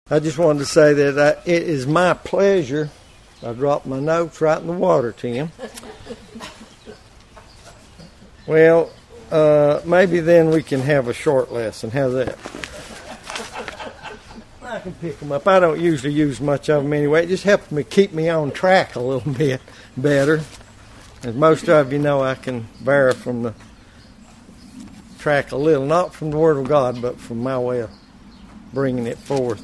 I just wanted to say that it is my pleasure. I dropped my notes right in the water, Tim. Well, maybe then we can have a short lesson. How's that? I can pick them up. I don't usually use much of them anyway. It just helps me keep me on track a little bit better. As most of you know, I can vary from the track a little, not from the Word of God, but from my way of bringing it forth.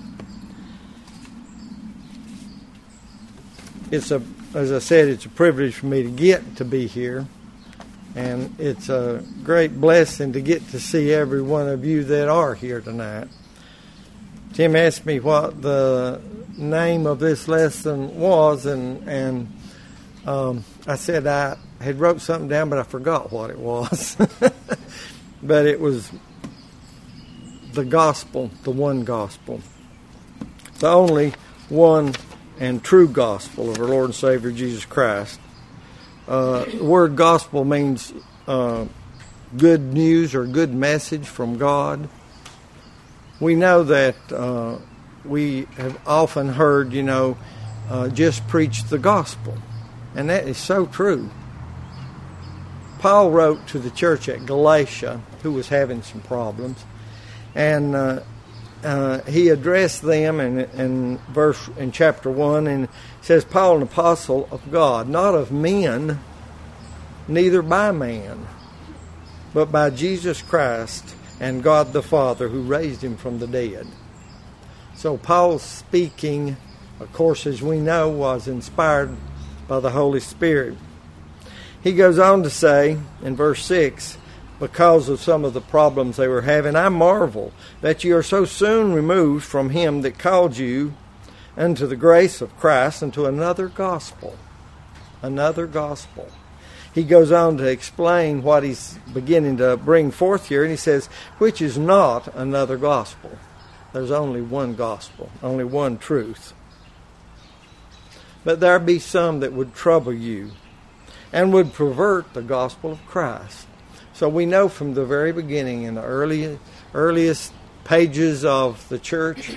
As I said, it's a privilege for me to get to be here, and it's a great blessing to get to see every one of you that are here tonight. Tim asked me what the name of this lesson was, and I said I had wrote something down, but I forgot what it was. But it was the gospel, the one gospel, the only one and true gospel of our Lord and Savior Jesus Christ. The word gospel means good news or good message from God. We know that we have often heard, just preach the gospel. And that is so true. Paul wrote to the church at Galatia, who was having some problems, and he addressed them in chapter 1, and says, Paul, an apostle of God, not of men, neither by man, but by Jesus Christ and God the Father, who raised him from the dead. So Paul's speaking, of course, as we know, was inspired by the Holy Spirit. He goes on to say in verse 6, because of some of the problems they were having, I marvel that you are so soon removed from him that called you unto the grace of Christ, unto another gospel. Another gospel. He goes on to explain what he's beginning to bring forth here, and he says, which is not another gospel. There's only one gospel, only one truth. But there be some that would trouble you and would pervert the gospel of Christ. So we know from the very beginning, in the earliest pages of the church,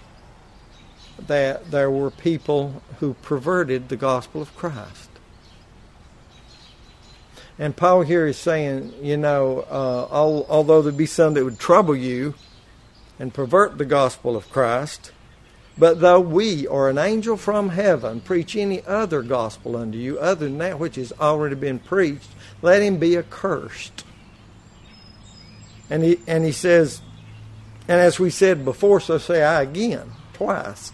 that there were people who perverted the gospel of Christ. And Paul here is saying, although there be some that would trouble you and pervert the gospel of Christ, but though we or an angel from heaven preach any other gospel unto you, other than that which has already been preached, let him be accursed. And he says, and as we said before, so say I again, twice.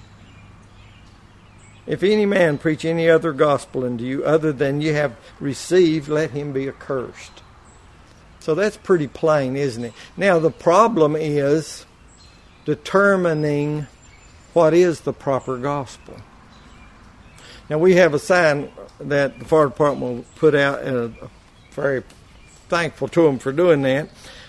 If any man preach any other gospel unto you, other than you have received, let him be accursed. So that's pretty plain, isn't it? Now the problem is determining what is the proper gospel. Now we have a sign that the fire department will put out, and very thankful to them for doing that,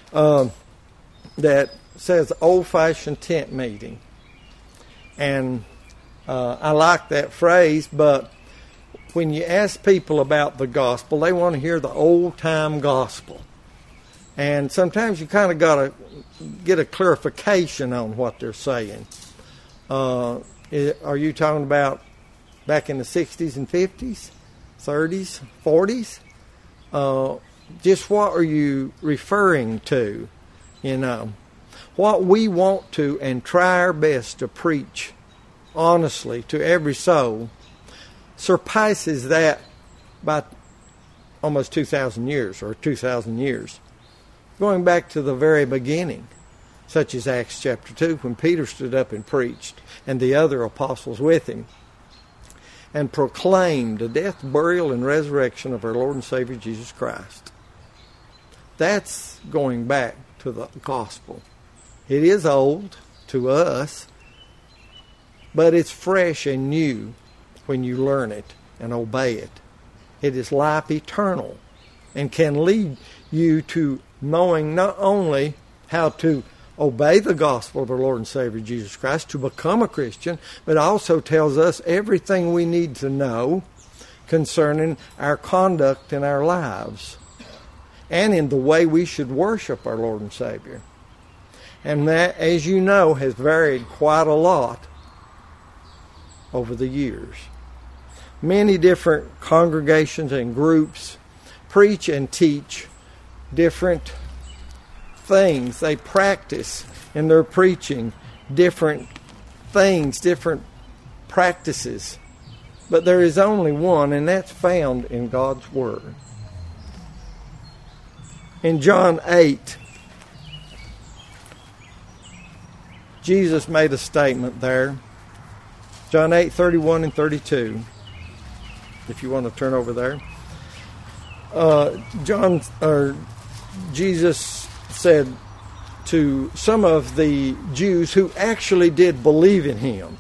that says old-fashioned tent meeting. And I like that phrase, but when you ask people about the gospel, they want to hear the old-time gospel. And sometimes you kind of got to get a clarification on what they're saying. Are you talking about back in the 60s and 50s, 30s, 40s? Just what are you referring to? What we want to and try our best to preach honestly to every soul surpasses that by almost 2,000 years or 2,000 years. Going back to the very beginning, such as Acts chapter 2, when Peter stood up and preached, and the other apostles with him, and proclaimed the death, burial, and resurrection of our Lord and Savior Jesus Christ. That's going back to the gospel. It is old to us, but it's fresh and new when you learn it and obey it. It is life eternal and can lead you to knowing not only how to obey the gospel of our Lord and Savior Jesus Christ, to become a Christian, but also tells us everything we need to know concerning our conduct in our lives and in the way we should worship our Lord and Savior. And that, as you know, has varied quite a lot over the years. Many different congregations and groups preach and teach different things. They practice in their preaching different things, different practices. But there is only one, and that's found in God's Word. In John 8, Jesus made a statement there. John 8, 31 and 32. If you want to turn over there. Jesus said to some of the Jews who actually did believe in him.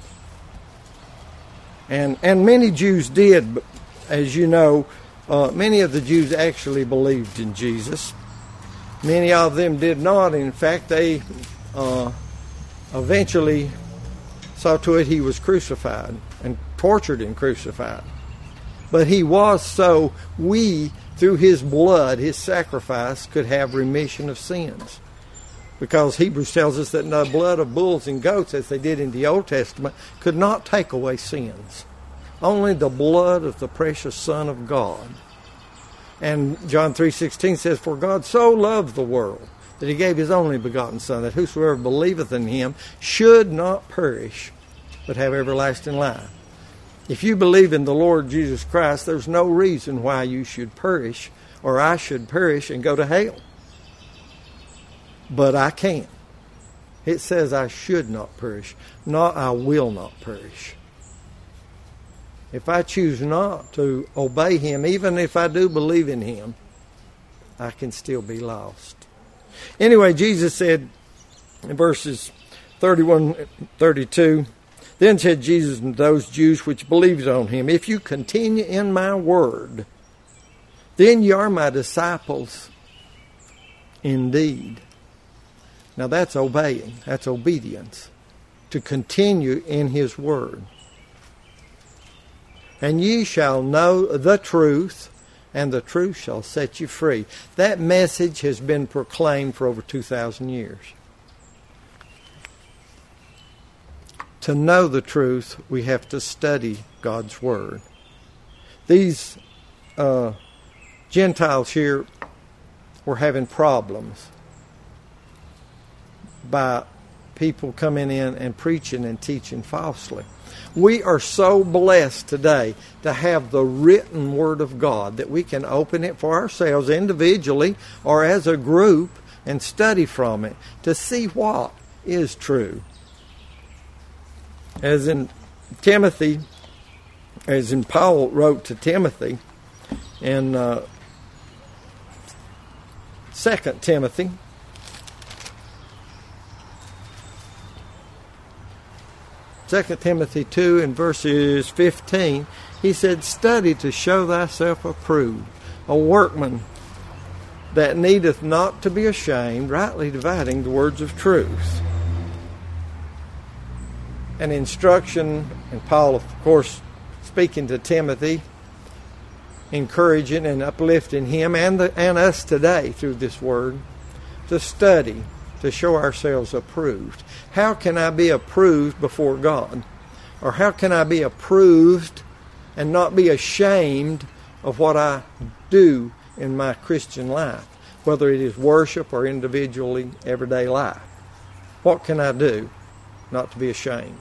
And many Jews did, as you know, many of the Jews actually believed in Jesus. Many of them did not. In fact, they eventually saw to it he was crucified and tortured and crucified. But he was so we, through his blood, his sacrifice, could have remission of sins. Because Hebrews tells us that the blood of bulls and goats, as they did in the Old Testament, could not take away sins. Only the blood of the precious Son of God. And John 3:16 says, "For God so loved the world, that he gave his only begotten Son, that whosoever believeth in him should not perish, but have everlasting life." If you believe in the Lord Jesus Christ, there's no reason why you should perish, or I should perish and go to hell. But I can't. It says I should not perish, not I will not perish. If I choose not to obey him, even if I do believe in him, I can still be lost. Anyway, Jesus said in verses 31 and 32, "Then said Jesus to those Jews which believed on him, If you continue in my word, then you are my disciples indeed." Now that's obeying. That's obedience. To continue in his word. "And ye shall know the truth, and the truth shall set you free." That message has been proclaimed for over 2,000 years. To know the truth, we have to study God's Word. These Gentiles here were having problems by people coming in and preaching and teaching falsely. We are so blessed today to have the written Word of God that we can open it for ourselves individually or as a group and study from it to see what is true. As in Paul wrote to Timothy in 2 Timothy, Timothy 2 and verses 15, he said, "Study to show thyself approved, a workman that needeth not to be ashamed, rightly dividing the words of truth." An instruction, and Paul, of course, speaking to Timothy, encouraging and uplifting him and us today through this word, to study, to show ourselves approved. How can I be approved before God? Or how can I be approved and not be ashamed of what I do in my Christian life, whether it is worship or individually everyday life? What can I do not to be ashamed?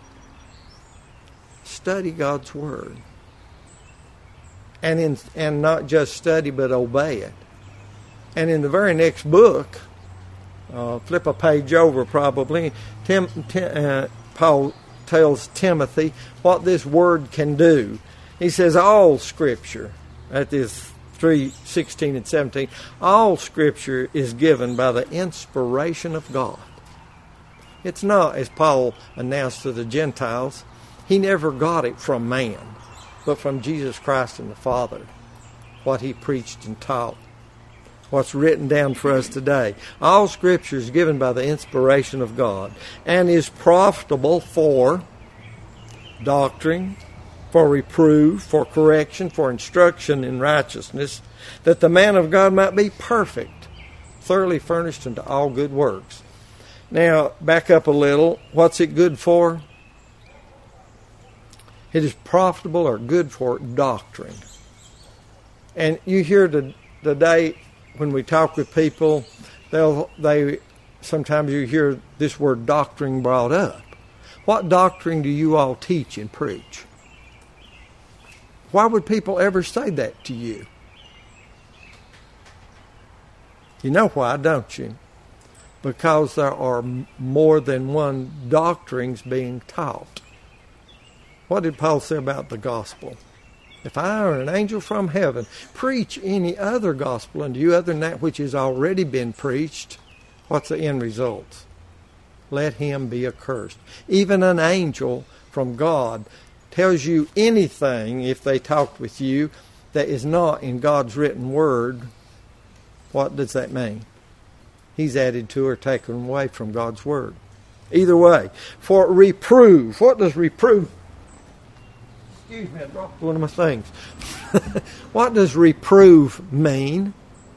Study God's Word. And not just study, but obey it. And in the very next book, flip a page over probably, Paul tells Timothy what this Word can do. He says all Scripture, that is 3:16 and 17, all Scripture is given by the inspiration of God. It's not, as Paul announced to the Gentiles, he never got it from man, but from Jesus Christ and the Father, what he preached and taught, what's written down for us today. All Scripture is given by the inspiration of God and is profitable for doctrine, for reproof, for correction, for instruction in righteousness, that the man of God might be perfect, thoroughly furnished unto all good works. Now, back up a little. What's it good for? It is profitable or good for doctrine. And you hear today when we talk with people, sometimes you hear this word doctrine brought up. What doctrine do you all teach and preach? Why would people ever say that to you? You know why, don't you? Because there are more than one doctrines being taught. What did Paul say about the gospel? If I or an angel from heaven preach any other gospel unto you other than that which has already been preached, what's the end result? Let him be accursed. Even an angel from God tells you anything, if they talked with you, that is not in God's written word. What does that mean? He's added to or taken away from God's word. Either way. For reprove. What does reprove? Excuse me, I dropped one of my things. What does reprove mean?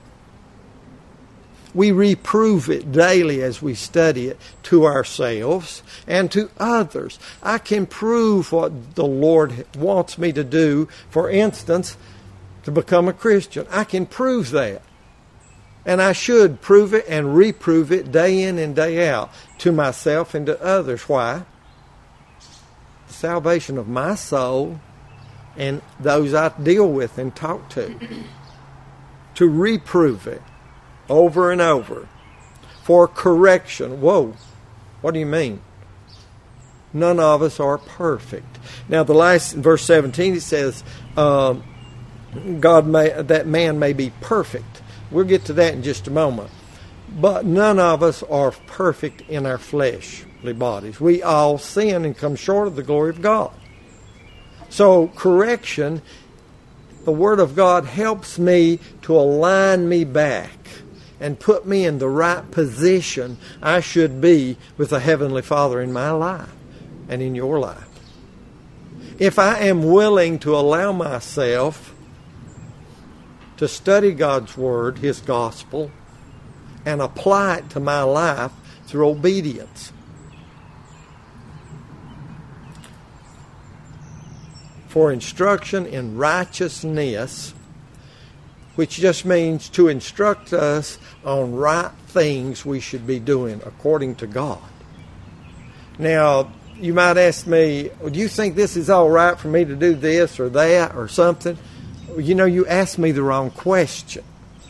We reprove it daily as we study it to ourselves and to others. I can prove what the Lord wants me to do, for instance, to become a Christian. I can prove that. And I should prove it and reprove it day in and day out to myself and to others. Why? The salvation of my soul and those I deal with and talk to. To reprove it over and over. For correction. Whoa. What do you mean? None of us are perfect. Now the last, in verse 17, it says, that man may be perfect. We'll get to that in just a moment. But none of us are perfect in our fleshly bodies. We all sin and come short of the glory of God. So correction, the Word of God helps me to align me back and put me in the right position I should be with the Heavenly Father in my life and in your life. If I am willing to allow myself to study God's Word, His Gospel, and apply it to my life through obedience. For instruction in righteousness, which just means to instruct us on right things we should be doing according to God. Now, you might ask me, do you think this is all right for me to do this or that or something? You know, you asked me the wrong question.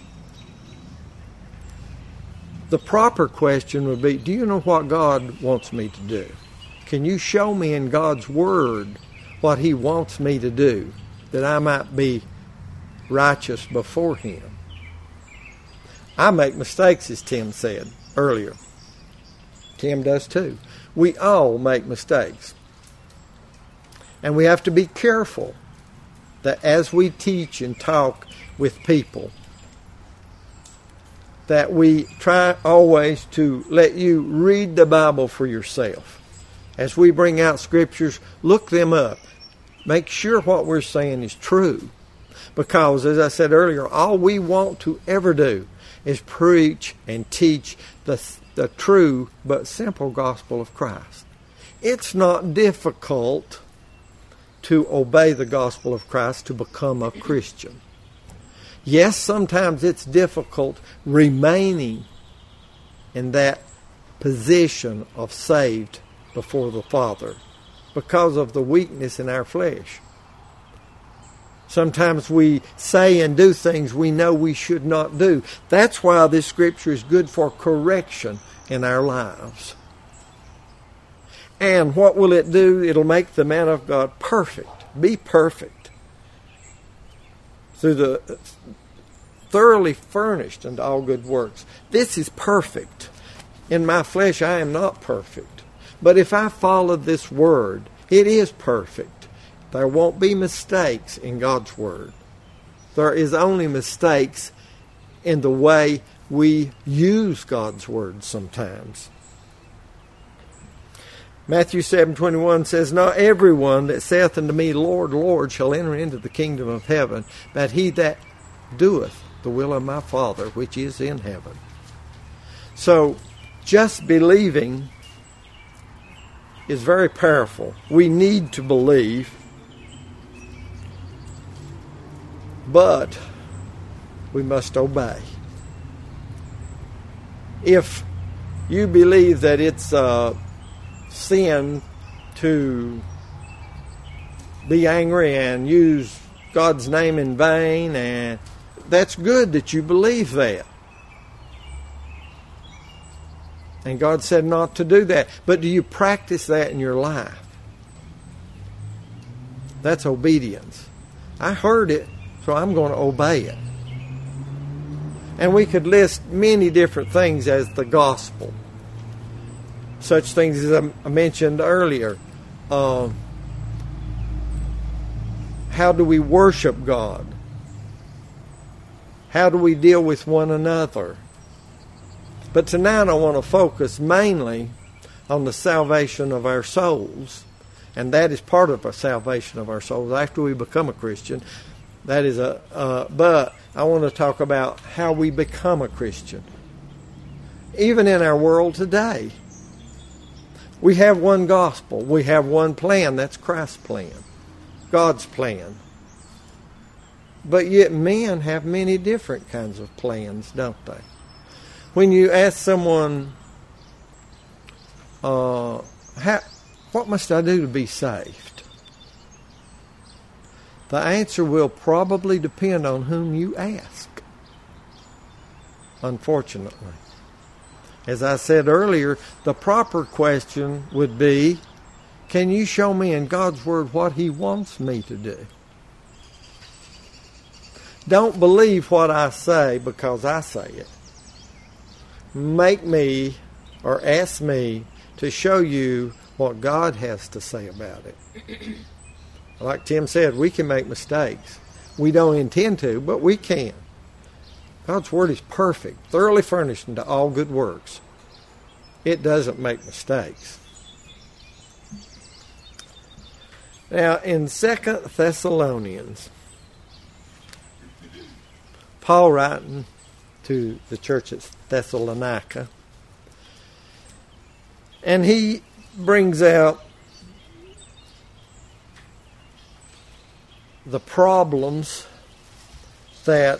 The proper question would be, do you know what God wants me to do? Can you show me in God's Word what He wants me to do, that I might be righteous before Him? I make mistakes, as Tim said earlier. Tim does too. We all make mistakes. And we have to be careful that as we teach and talk with people, that we try always to let you read the Bible for yourself. As we bring out scriptures, look them up. Make sure what we're saying is true. Because, as I said earlier, all we want to ever do is preach and teach the true but simple gospel of Christ. It's not difficult to obey the gospel of Christ to become a Christian. Yes, sometimes it's difficult remaining in that position of saved before the Father because of the weakness in our flesh. Sometimes we say and do things we know we should not do. That's why this scripture is good for correction in our lives. And what will it do? It'll make the man of God perfect. Be perfect. Through the thoroughly furnished unto all good works. This is perfect. In my flesh I am not perfect. But if I follow this Word, it is perfect. There won't be mistakes in God's Word. There is only mistakes in the way we use God's Word sometimes. Matthew 7:21 says, Not everyone that saith unto me, Lord, Lord, shall enter into the kingdom of heaven, but he that doeth the will of my Father which is in heaven. So, Just believing is very powerful. We need to believe, but we must obey. If you believe that it's a sin to be angry and use God's name in vain, and that's good that you believe that. And God said not to do that. But do you practice that in your life? That's obedience. I heard it, so I'm going to obey it. And we could list many different things as the gospel. Such things as I mentioned earlier. How do we worship God? How do we deal with one another? But tonight I want to focus mainly on the salvation of our souls. And that is part of the salvation of our souls after we become a Christian. That is but I want to talk about how we become a Christian. Even in our world today, we have one gospel. We have one plan. That's Christ's plan. God's plan. But yet men have many different kinds of plans, don't they? When you ask someone, what must I do to be saved? The answer will probably depend on whom you ask, unfortunately. As I said earlier, the proper question would be, can you show me in God's Word what He wants me to do? Don't believe what I say because I say it. Make me or ask me to show you what God has to say about it. Like Tim said, we can make mistakes. We don't intend to, but we can. God's Word is perfect, thoroughly furnished into all good works. It doesn't make mistakes. Now, in 2 Thessalonians, Paul writing to the church at Thessalonica, and he brings out the problems that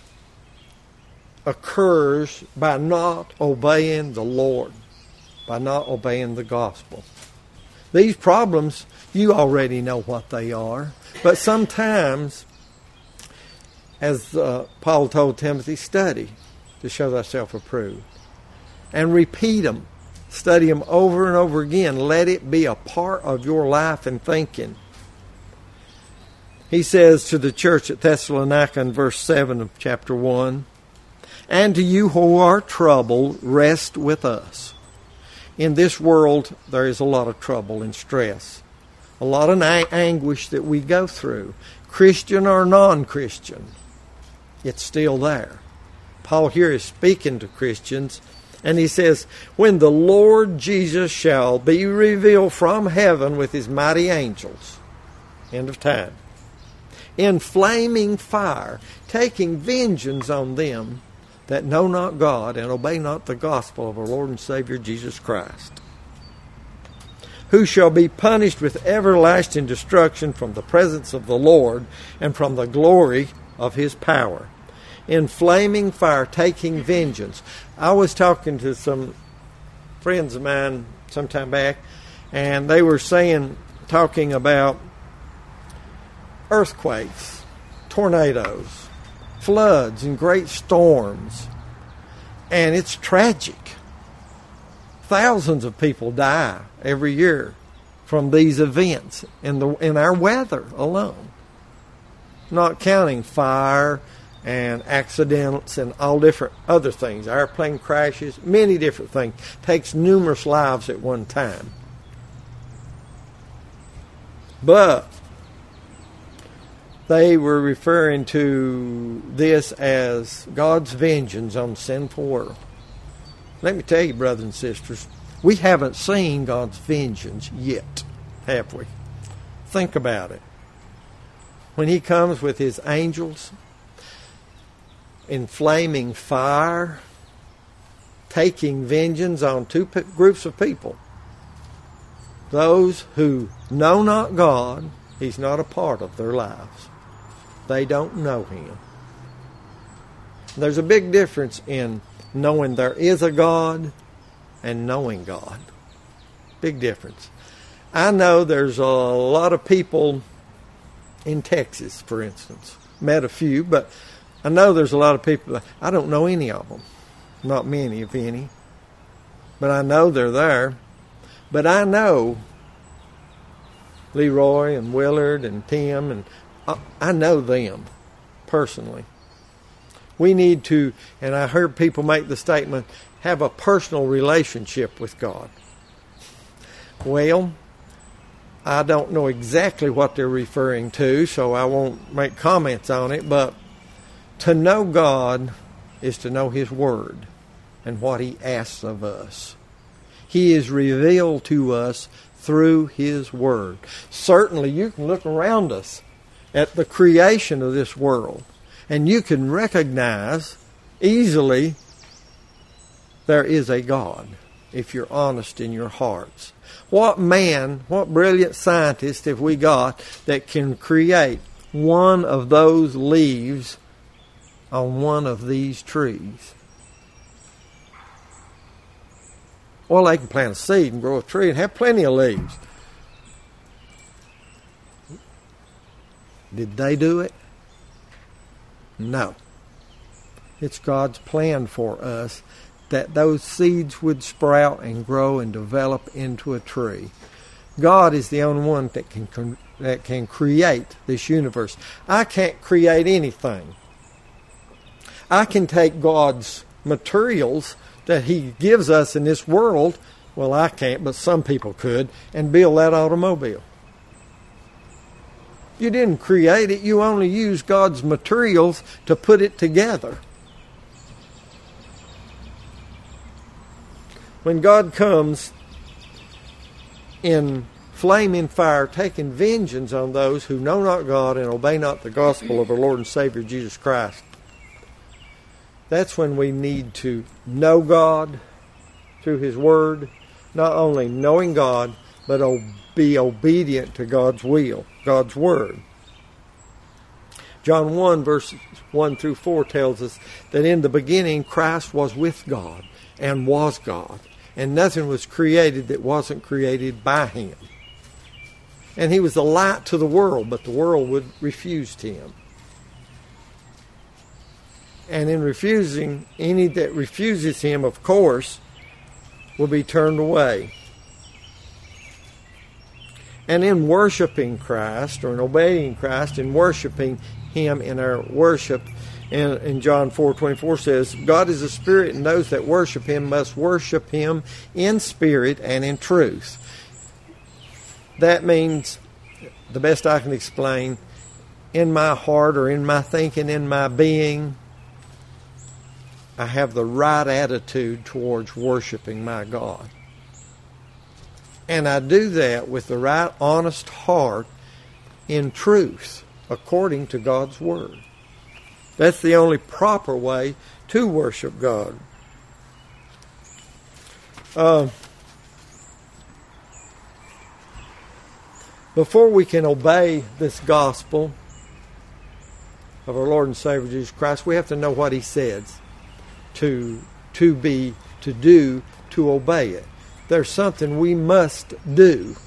occurs by not obeying the Lord, by not obeying the gospel. These problems, you already know what they are, but sometimes, as Paul told Timothy, study to show thyself approved. And repeat them. Study them over and over again. Let it be a part of your life and thinking. He says to the church at Thessalonica in verse 7 of chapter 1, and to you who are troubled, rest with us. In this world, there is a lot of trouble and stress. A lot of anguish that we go through. Christian or non-Christian. It's still there. Paul here is speaking to Christians, and he says, when the Lord Jesus shall be revealed from heaven with his mighty angels, end of time, in flaming fire, taking vengeance on them that know not God and obey not the gospel of our Lord and Savior Jesus Christ, who shall be punished with everlasting destruction from the presence of the Lord and from the glory of his power. In flaming fire, taking vengeance. I was talking to some friends of mine some time back, and they were talking about earthquakes, tornadoes, floods, and great storms. And it's tragic. Thousands of people die every year from these events in our weather alone. Not counting fire and accidents and all different other things. Airplane crashes, many different things. Takes numerous lives at one time. But they were referring to this as God's vengeance on the sinful world. Let me tell you, brothers and sisters, we haven't seen God's vengeance yet, have we? Think about it. When he comes with his angels in flaming fire, taking vengeance on two groups of people. Those who know not God, He's not a part of their lives. They don't know Him. There's a big difference in knowing there is a God and knowing God. Big difference. I know there's a lot of people in Texas, for instance. Met a few, but I know there's a lot of people. I don't know any of them. Not many, if any. But I know they're there. But I know Leroy and Willard and Tim, and I know them personally. We need to, and I heard people make the statement, have a personal relationship with God. Well, I don't know exactly what they're referring to, so I won't make comments on it, but to know God is to know His Word and what He asks of us. He is revealed to us through His Word. Certainly, you can look around us at the creation of this world, and you can recognize easily there is a God, if you're honest in your hearts. What man, what brilliant scientist have we got that can create one of those leaves on one of these trees? Well, they can plant a seed and grow a tree and have plenty of leaves. Did they do it? No. It's God's plan for us that those seeds would sprout and grow and develop into a tree. God is the only one that can create this universe. I can't create anything. I can take God's materials that He gives us in this world, well, I can't, but some people could, and build that automobile. You didn't create it. You only used God's materials to put it together. When God comes in flaming fire, taking vengeance on those who know not God and obey not the gospel of our Lord and Savior Jesus Christ, that's when we need to know God through His Word, not only knowing God, but be obedient to God's will, God's Word. John 1, verses 1 through 4 tells us that in the beginning Christ was with God and was God, and nothing was created that wasn't created by Him. And He was the light to the world, but the world refused Him. And in refusing, any that refuses Him, of course, will be turned away. And in worshiping Christ, or in obeying Christ, in worshiping Him in our worship, in John 4:24 says, God is a spirit, and those that worship Him must worship Him in spirit and in truth. That means, the best I can explain, in my heart or in my thinking, in my being, I have the right attitude towards worshiping my God. And I do that with the right, honest heart in truth, according to God's Word. That's the only proper way to worship God. Before we can obey this gospel of our Lord and Savior Jesus Christ, we have to know what He says to obey it. There's something we must do.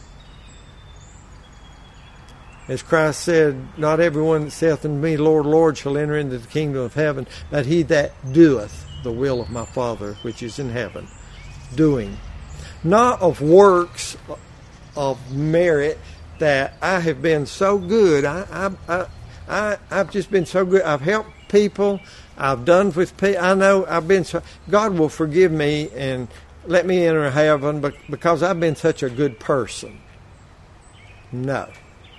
As Christ said, not everyone that saith unto me, Lord, Lord, shall enter into the kingdom of heaven, but he that doeth the will of my Father which is in heaven. Doing. Not of works of merit that I have been so good. I've just been so good. I've helped people. I've done with people. I know I've been so. God will forgive me and let me enter heaven because I've been such a good person. No.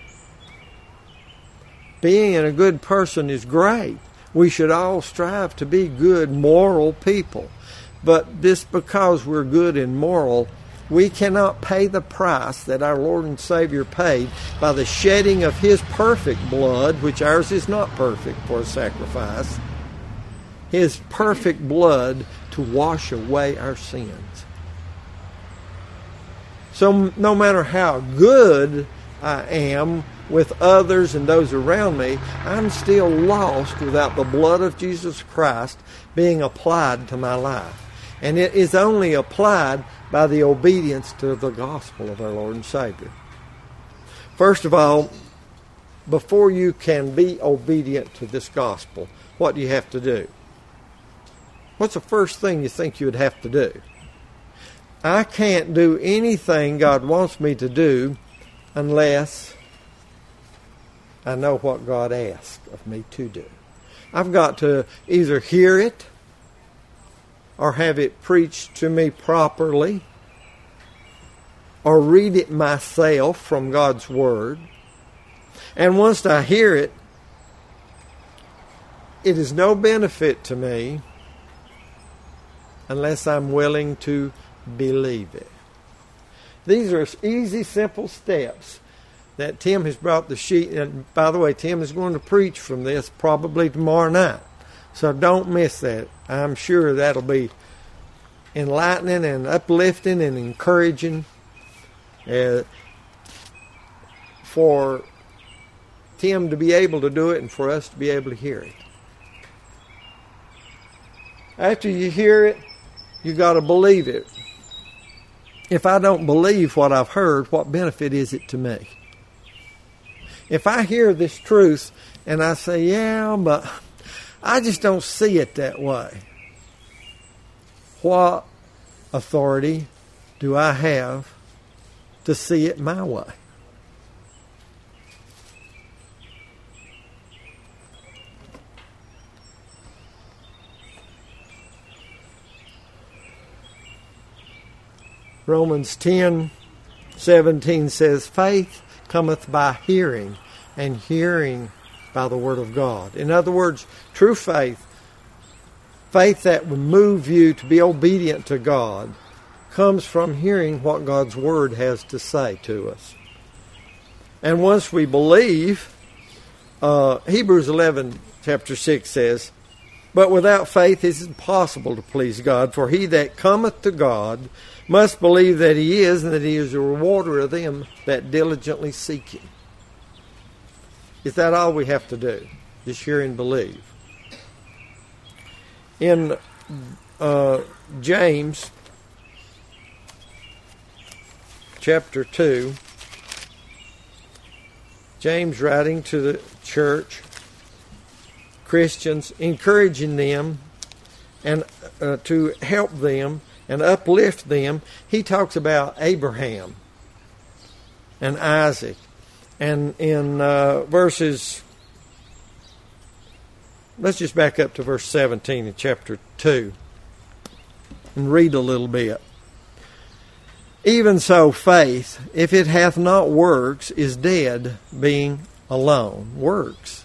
Being a good person is great. We should all strive to be good, moral people. But just because we're good and moral, we cannot pay the price that our Lord and Savior paid by the shedding of His perfect blood, which ours is not perfect for a sacrifice. His perfect blood to wash away our sins. So no matter how good I am with others and those around me, I'm still lost without the blood of Jesus Christ being applied to my life. And it is only applied by the obedience to the gospel of our Lord and Savior. First of all, before you can be obedient to this gospel, what do you have to do? What's the first thing you think you would have to do? I can't do anything God wants me to do unless I know what God asks of me to do. I've got to either hear it or have it preached to me properly or read it myself from God's Word. And once I hear it, it is no benefit to me unless I'm willing to believe it. These are easy, simple steps that Tim has brought the sheet. And by the way, Tim is going to preach from this probably tomorrow night. So don't miss that. I'm sure that'll be enlightening and uplifting and encouraging for Tim to be able to do it and for us to be able to hear it. After you hear it, you got to believe it. If I don't believe what I've heard, what benefit is it to me? If I hear this truth and I say, yeah, but I just don't see it that way, what authority do I have to see it my way? Romans 10:17 says, faith cometh by hearing, and hearing by the Word of God. In other words, true faith, faith that will move you to be obedient to God, comes from hearing what God's Word has to say to us. And once we believe, Hebrews 11, chapter 6 says, but without faith it is impossible to please God, for he that cometh to God must believe that he is, and that he is a rewarder of them that diligently seek him. Is that all we have to do? Just hear and believe. In James chapter 2, James writing to the church, Christians, encouraging them and to help them and uplift them, he talks about Abraham and Isaac. And in verses, let's just back up to verse 17 in chapter 2 and read a little bit. Even so, faith, if it hath not works, is dead, being alone. Works.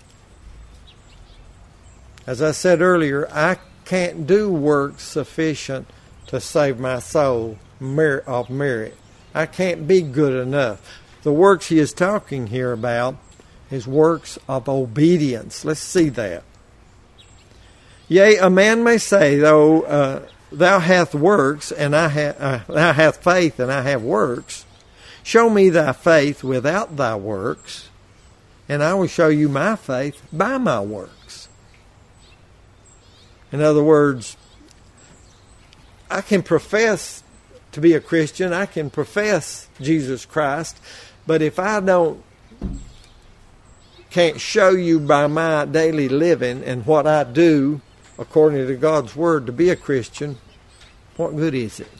As I said earlier, I can't do works sufficient to save my soul of merit. I can't be good enough. The works he is talking here about is works of obedience. Let's see that. Yea, a man may say, though thou hast works, and thou hast faith, and I have works, show me thy faith without thy works, and I will show you my faith by my works. In other words, I can profess to be a Christian, I can profess Jesus Christ, but if I can't show you by my daily living and what I do according to God's Word to be a Christian, what good is it?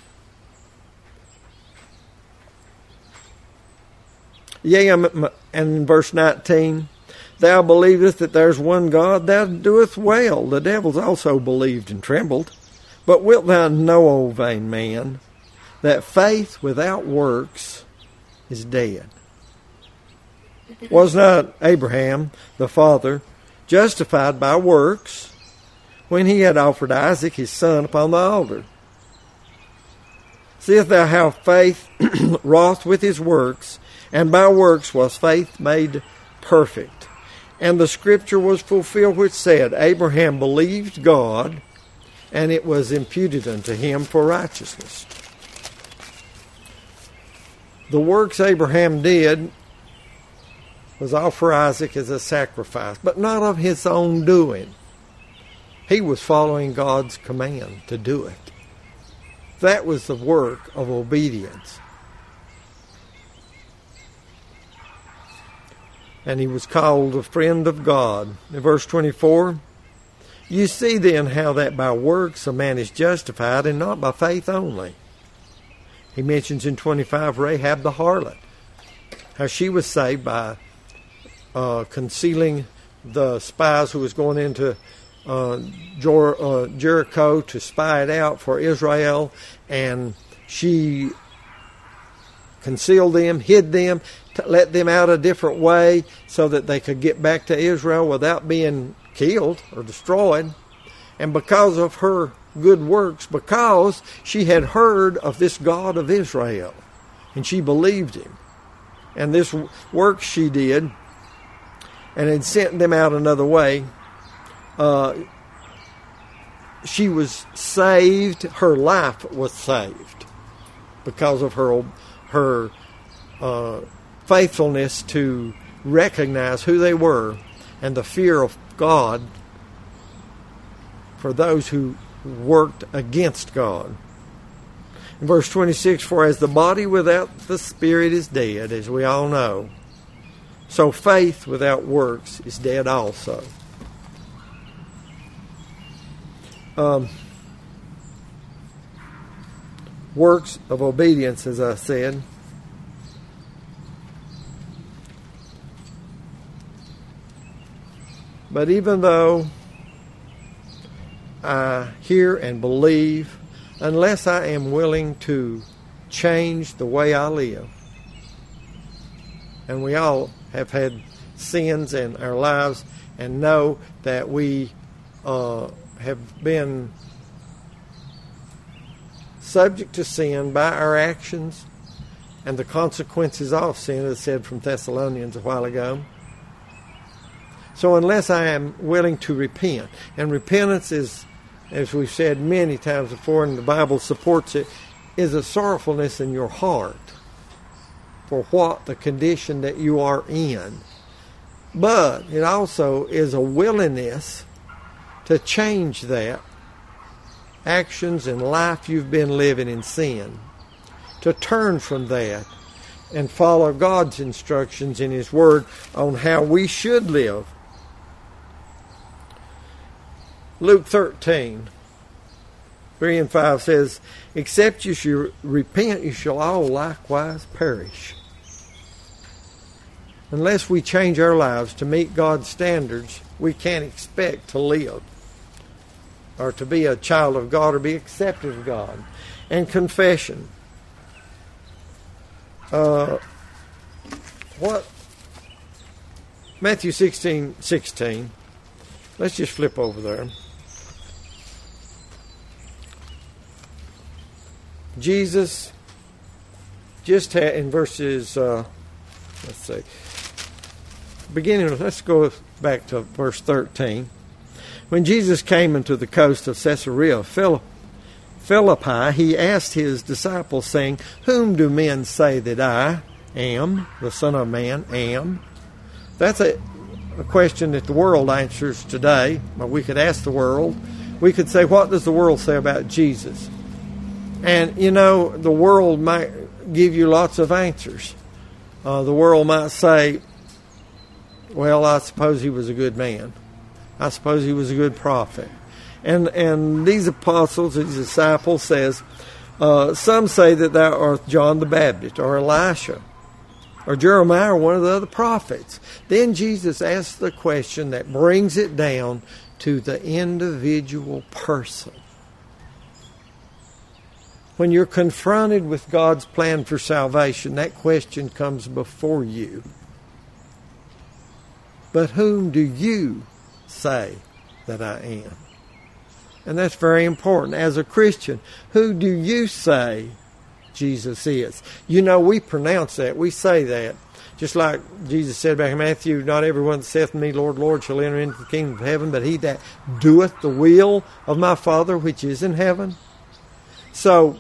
Yea, and in verse 19, thou believest that there's one God, thou doest well. The devils also believed and trembled. But wilt thou know, O vain man, that faith without works is dead? Was not Abraham, the father, justified by works when he had offered Isaac his son upon the altar? Seest thou how faith wrought with his works, and by works was faith made perfect? And the scripture was fulfilled which said, Abraham believed God, and it was imputed unto him for righteousness. The works Abraham did was offer Isaac as a sacrifice, but not of his own doing. He was following God's command to do it. That was the work of obedience. And he was called a friend of God. In verse 24, you see then how that by works a man is justified, and not by faith only. He mentions in 25 Rahab the harlot, how she was saved by concealing the spies who was going into Jericho to spy it out for Israel, and she concealed them, hid them, let them out a different way so that they could get back to Israel without being killed or destroyed. And because of her good works, because she had heard of this God of Israel, and she believed him, and this work she did, and had sent them out another way, she was saved. Her life was saved because of her faithfulness to recognize who they were and the fear of God for those who worked against God. In verse 26, for as the body without the spirit is dead, as we all know, so faith without works is dead also. Works of obedience, as I said. But even though I hear and believe, unless I am willing to change the way I live, and we all have had sins in our lives and know that we have been subject to sin by our actions and the consequences of sin, as said from Thessalonians a while ago. So unless I am willing to repent, and repentance is, as we've said many times before, and the Bible supports it, is a sorrowfulness in your heart for what the condition that you are in. But it also is a willingness to change that actions and life you've been living in sin, to turn from that and follow God's instructions in His Word on how we should live. Luke 13, 3 and 5 says, except you shall repent, you shall all likewise perish. Unless we change our lives to meet God's standards, we can't expect to live or to be a child of God or be accepted of God. And confession. Matthew 16:16. Let's just flip over there. Jesus just had in verses, let's go back to verse 13. When Jesus came into the coast of Caesarea Philippi, he asked his disciples, saying, whom do men say that I am, the Son of Man, am? That's a question that the world answers today. We could ask the world. We could say, what does the world say about Jesus? And, the world might give you lots of answers. The world might say, well, I suppose he was a good man. I suppose he was a good prophet. And these apostles, these disciples says, some say that thou art John the Baptist or Elisha or Jeremiah or one of the other prophets. Then Jesus asks the question that brings it down to the individual person. When you're confronted with God's plan for salvation, that question comes before you. But whom do you say that I am? And that's very important. As a Christian, who do you say Jesus is. You know, we pronounce that. We say that. Just like Jesus said back in Matthew, not everyone that saith to me, Lord, Lord, shall enter into the kingdom of heaven, but he that doeth the will of my Father which is in heaven. So,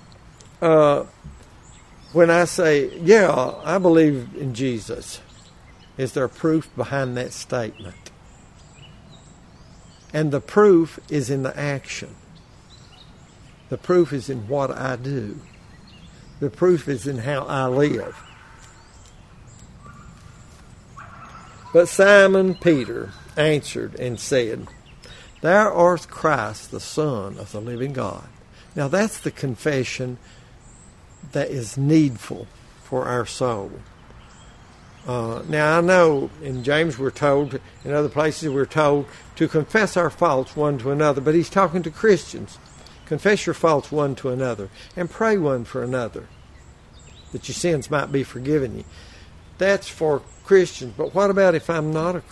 when I say, yeah, I believe in Jesus, is there proof behind that statement? And the proof is in the action. The proof is in what I do. The proof is in how I live. But Simon Peter answered and said, Thou art Christ, the Son of the living God. Now that's the confession that is needful for our soul. Now I know in James we're told, in other places we're told to confess our faults one to another, but he's talking to Christians. Confess your faults one to another and pray one for another that your sins might be forgiven you. That's for Christians. But what about if I'm not a